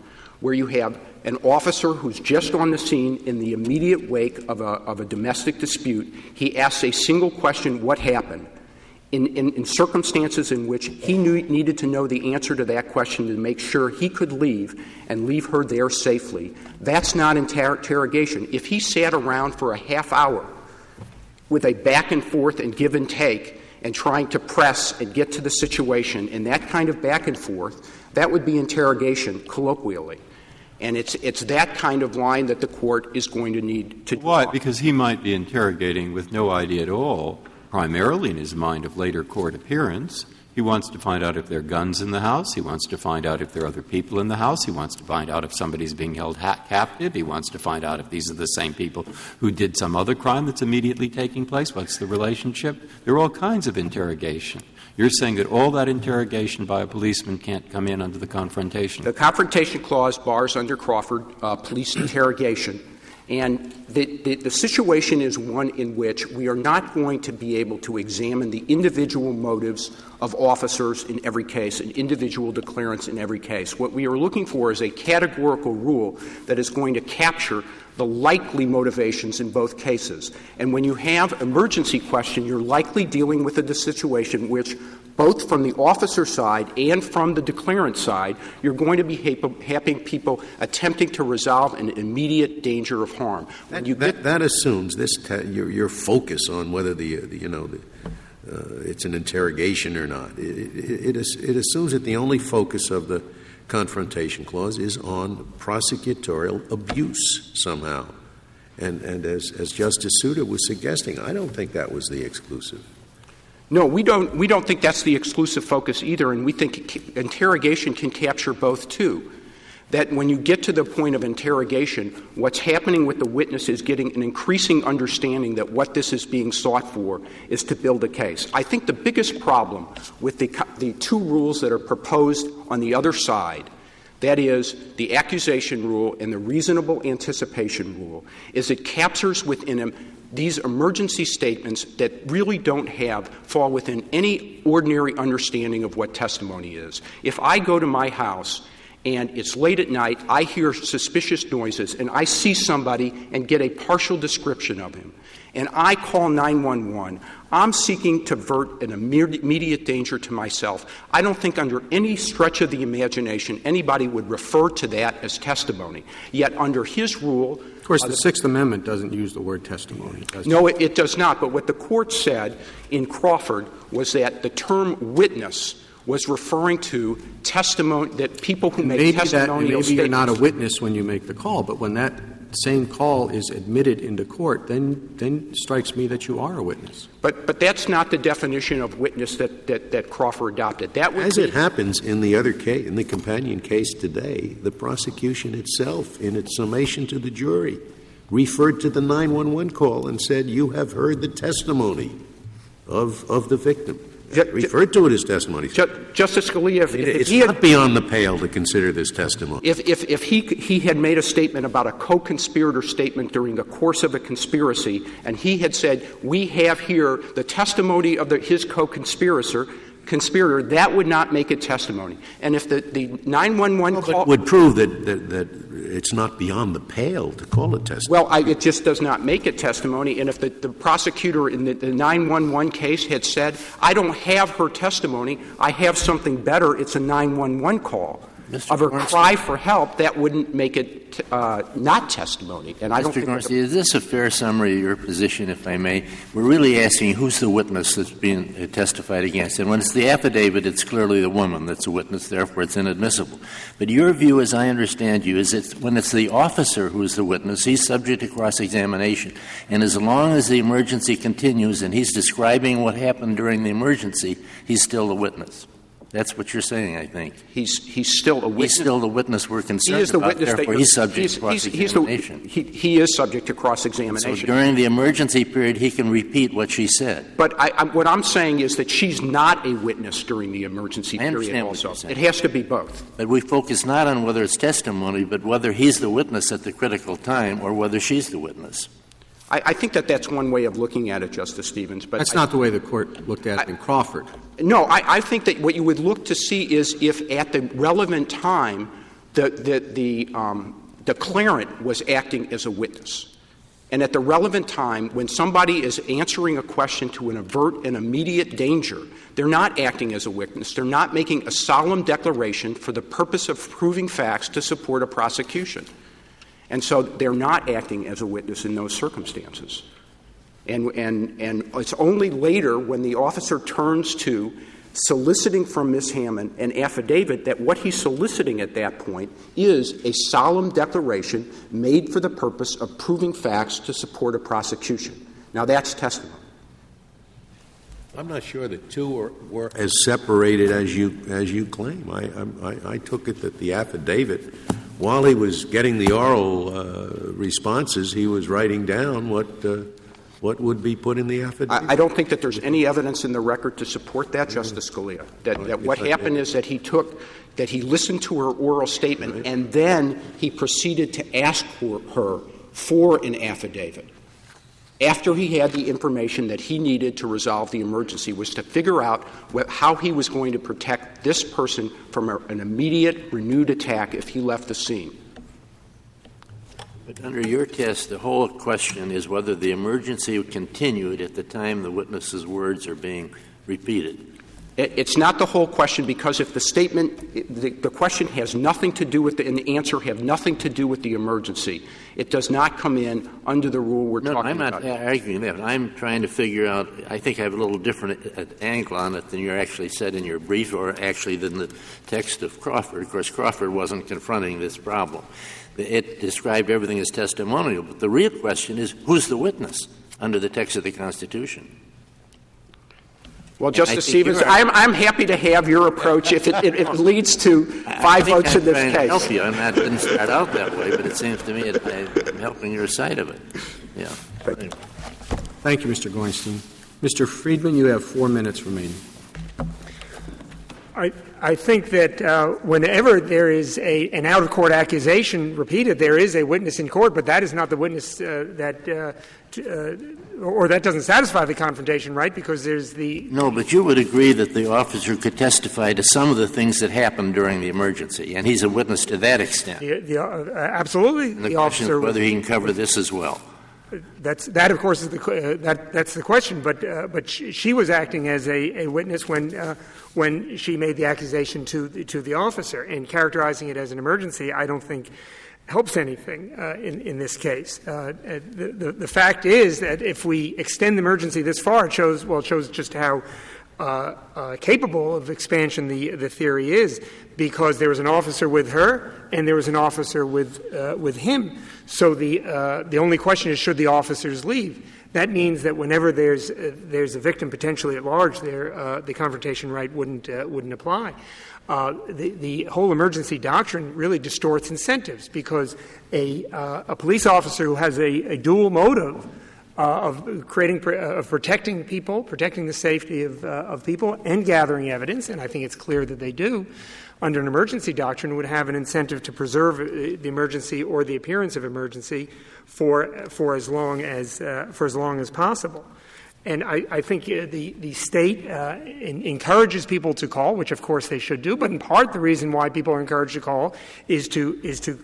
S11: where you have an officer who's just on the scene in the immediate wake of a domestic dispute. He asks a single question, what happened? In circumstances in which he needed to know the answer to that question to make sure he could leave and leave her there safely. That's not interrogation. If he sat around for a half hour with a back and forth and give and take and trying to press and get to the situation in that kind of back and forth, that would be interrogation, colloquially. And it's that kind of line that the court is going to need to draw.
S3: Why? Because he might be interrogating with no idea at all, primarily in his mind of later court appearance. He wants to find out if there are guns in the house. He wants to find out if there are other people in the house. He wants to find out if somebody's being held captive. He wants to find out if these are the same people who did some other crime that's immediately taking place. What's the relationship? There are all kinds of interrogation. You're saying that all that interrogation by a policeman can't come in under the Confrontation Clause?
S11: The Confrontation Clause bars under Crawford police interrogation. And the situation is one in which we are not going to be able to examine the individual motives of officers in every case and individual declarants in every case. What we are looking for is a categorical rule that is going to capture the likely motivations in both cases. And when you have emergency question, you're likely dealing with a situation which, both from the officer side and from the declarant side, you're going to be having people attempting to resolve an immediate danger of harm.
S5: That assumes your focus on whether it's an interrogation or not. It assumes that the only focus of the Confrontation Clause is on prosecutorial abuse somehow. And as Justice Souter was suggesting, I don't think that was the exclusive.
S11: No, we don't think that's the exclusive focus either, and we think interrogation can capture both too. That when you get to the point of interrogation, what's happening with the witness is getting an increasing understanding that what this is being sought for is to build a case. I think the biggest problem with the two rules that are proposed on the other side, that is, the accusation rule and the reasonable anticipation rule, is it captures within them these emergency statements that really don't fall within any ordinary understanding of what testimony is. If I go to my house and it's late at night, I hear suspicious noises, and I see somebody and get a partial description of him, and I call 911, I'm seeking to avert an immediate danger to myself. I don't think under any stretch of the imagination anybody would refer to that as testimony. Yet under his rule—
S1: Of course, the Sixth Amendment doesn't use the word testimony, does it?
S11: No, it does not. But what the Court said in Crawford was that the term witness was referring to testimony, that people who make testimonial statements—
S1: Maybe you're not a witness when you make the call, but when that same call is admitted into court, then strikes me that you are a witness.
S11: But that's not the definition of witness that Crawford adopted.
S5: As it happens in the other case, in the companion case today, the prosecution itself, in its summation to the jury, referred to the 911 call and said, "You have heard the testimony of the victim." Referred to it as testimony.
S11: Justice Scalia,
S5: it's not beyond the pale to consider this testimony.
S11: If he had made a statement about a co-conspirator statement during the course of a conspiracy, and he had said, "We have here the testimony of his co-conspirator," that would not make it testimony. And if the 911 call
S5: would prove that it's not beyond the pale to call it testimony.
S11: Well, it just does not make it testimony. And if the prosecutor in the 911 case had said, "I don't have her testimony, I have something better, it's a 911 call," of her cry for help, that wouldn't make it not testimony. And I don't think
S10: Garcia, is this a fair summary of your position, if I may? We're really asking who's the witness that's being testified against. And when it's the affidavit, it's clearly the woman that's a witness, therefore it's inadmissible. But your view, as I understand you, is that when it's the officer who is the witness, he's subject to cross-examination. And as long as the emergency continues and he's describing what happened during the emergency, he's still the witness. That's what you're saying, I think.
S11: He's still a witness.
S10: He's still the witness we're concerned about. Therefore, he's subject to cross-examination.
S11: He is subject to cross-examination.
S10: So during the emergency period, he can repeat what she said.
S11: But what I'm saying is that she's not a witness during the emergency period also. It has to be both.
S10: But we focus not on whether it's testimony, but whether he's the witness at the critical time or whether she's the witness.
S11: I think that's one way of looking at it, Justice Stevens. But
S1: that's not the way the Court looked at it in Crawford.
S11: No, I think that what you would look to see is if at the relevant time the declarant was acting as a witness. And at the relevant time, when somebody is answering a question to avert an immediate danger, they're not acting as a witness. They're not making a solemn declaration for the purpose of proving facts to support a prosecution. And so they're not acting as a witness in those circumstances. And it's only later when the officer turns to soliciting from Ms. Hammond an affidavit that what he's soliciting at that point is a solemn declaration made for the purpose of proving facts to support a prosecution. Now, that's testimony.
S5: I'm not sure the two were as separated as you claim. I took it that the affidavit, while he was getting the oral responses, he was writing down what would be put in the affidavit.
S11: I don't think that there's any evidence in the record to support that, Justice Scalia. That what happened is that he listened to her oral statement, and then he proceeded to ask her for an affidavit. After he had the information that he needed to resolve the emergency, was to figure out how he was going to protect this person from an immediate, renewed attack if he left the scene.
S10: But under your test, the whole question is whether the emergency continued at the time the witness's words are being repeated.
S11: It's not the whole question, because if the statement, the question has nothing to do with and the answer have nothing to do with the emergency, it does not come in under the rule we're talking about.
S10: No, I'm not arguing that. I'm trying to figure out, I think I have a little different angle on it than you actually said in your brief, or actually than the text of Crawford. Of course, Crawford wasn't confronting this problem. It described everything as testimonial, but the real question is, who's the witness under the text of the Constitution?
S11: Well, Justice Stevens, I'm happy to have your approach if it leads to 5 votes in this case.
S10: I help you. I didn't start out that way, but it seems to me I'm helping your side of it. Yeah.
S1: Thank you, Mr. Goinstein. Mr. Friedman, you have 4 minutes remaining.
S2: I think that whenever there is an out-of-court accusation repeated, there is a witness in court, but that is not the witness or that doesn't satisfy the confrontation right, because there's the...
S10: No, but you would agree that the officer could testify to some of the things that happened during the emergency, and he's a witness to that extent.
S2: Absolutely.
S10: And the question is whether he can cover this as well.
S2: That of course is that's the question. But she was acting as a witness when she made the accusation to the officer, and characterizing it as an emergency, I don't think helps anything in this case. The fact is that if we extend the emergency this far, it shows just how capable of expansion the theory is, because there was an officer with her and there was an officer with him. So the only question is, should the officers leave? That means that whenever there's a victim potentially at large, the confrontation right wouldn't apply. The whole emergency doctrine really distorts incentives, because a police officer who has a dual motive of protecting people, protecting the safety of people, and gathering evidence, and I think it's clear that they do, under an emergency doctrine, would have an incentive to preserve the emergency or the appearance of emergency for as long as possible. And I think the state encourages people to call, which of course they should do. But in part, the reason why people are encouraged to call is to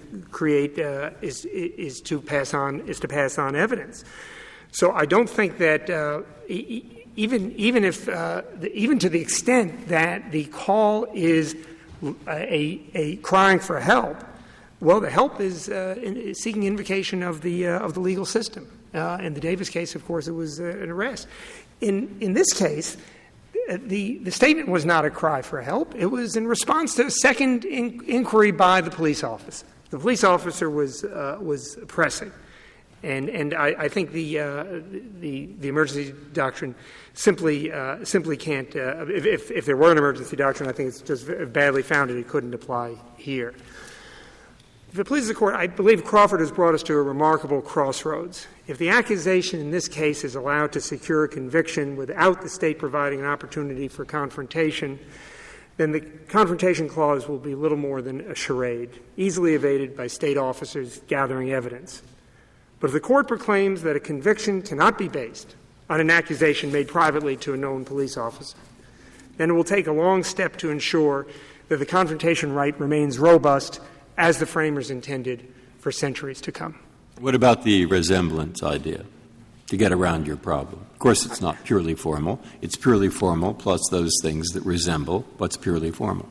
S2: pass on evidence. So I don't think that even to the extent that the call is a crying for help, well, the help is seeking invocation of the legal system. In the Davis case, of course, it was an arrest. In this case, the statement was not a cry for help. It was in response to a second inquiry by the police officer. The police officer was pressing, and I think the emergency doctrine simply can't. If there were an emergency doctrine, I think it's just badly founded. It couldn't apply here. If it pleases the Court, I believe Crawford has brought us to a remarkable crossroads. If the accusation in this case is allowed to secure a conviction without the state providing an opportunity for confrontation, then the Confrontation Clause will be little more than a charade, easily evaded by state officers gathering evidence. But if the Court proclaims that a conviction cannot be based on an accusation made privately to a known police officer, then it will take a long step to ensure that the confrontation right remains robust as the framers intended for centuries to come.
S3: What about the resemblance idea to get around your problem? Of course, it's not purely formal. It's purely formal plus those things that resemble what's purely formal.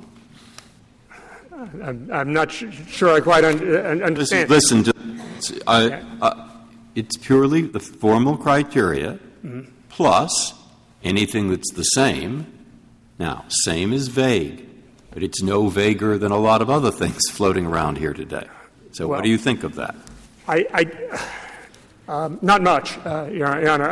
S2: I'm not sure I quite understand.
S3: Listen to it's purely the formal criteria plus anything that's the same. Now, same is vague, but it's no vaguer than a lot of other things floating around here today. So what do you think of that?
S2: Not much, Your Honor.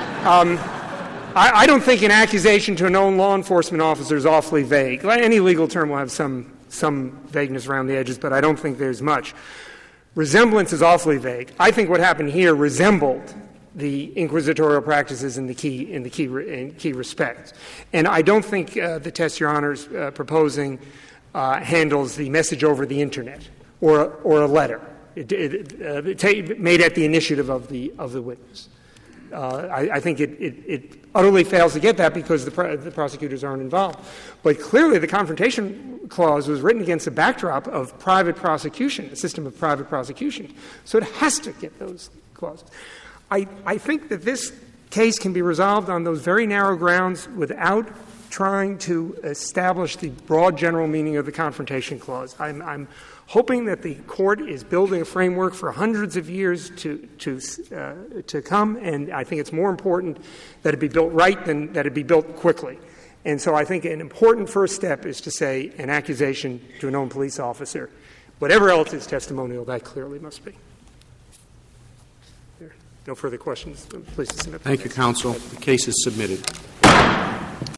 S2: I don't think an accusation to a known law enforcement officer is awfully vague. Any legal term will have some vagueness around the edges, but I don't think there's much. Resemblance is awfully vague. I think what happened here resembled the inquisitorial practices in key respects. And I don't think the test Your Honor's proposing handles the message over the Internet or a letter made at the initiative of the witness. I think it utterly fails to get that because the prosecutors aren't involved. But clearly the Confrontation Clause was written against a backdrop of private prosecution, a system of private prosecution. So it has to get those clauses. I think that this case can be resolved on those very narrow grounds without trying to establish the broad general meaning of the Confrontation Clause. I'm hoping that the Court is building a framework for hundreds of years to come, and I think it's more important that it be built right than that it be built quickly. And so I think an important first step is to say an accusation to a known police officer. Whatever else is testimonial, that clearly must be. No further questions. Please submit.
S1: Thank you, counsel. The case is submitted.